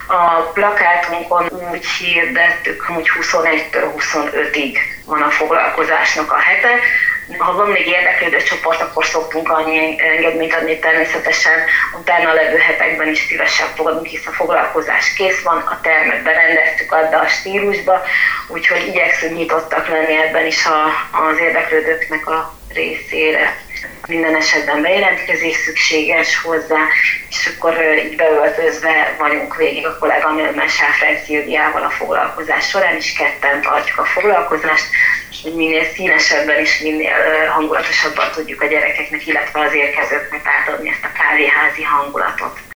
A plakátunkon úgy hirdettük, hogy 21-től 25-ig van a foglalkozásnak a hete. Ha van még érdeklődő csoport, akkor szoktunk annyi engedményt adni, természetesen utána levő hetekben is szívesen fogadunk, hisz a foglalkozás kész van, a termet berendeztük abba a stílusba, úgyhogy igyekszünk nyitottak lenni ebben is az érdeklődőknek a részére. Minden esetben bejelentkezés szükséges hozzá, és akkor így beöltözve vagyunk végig a kolléganőmmel, Sáfrány Szilviával a foglalkozás során, és ketten tartjuk a foglalkozást, hogy minél színesebben és minél hangulatosabban tudjuk a gyerekeknek, illetve az érkezőknek átadni ezt a kávéházi hangulatot.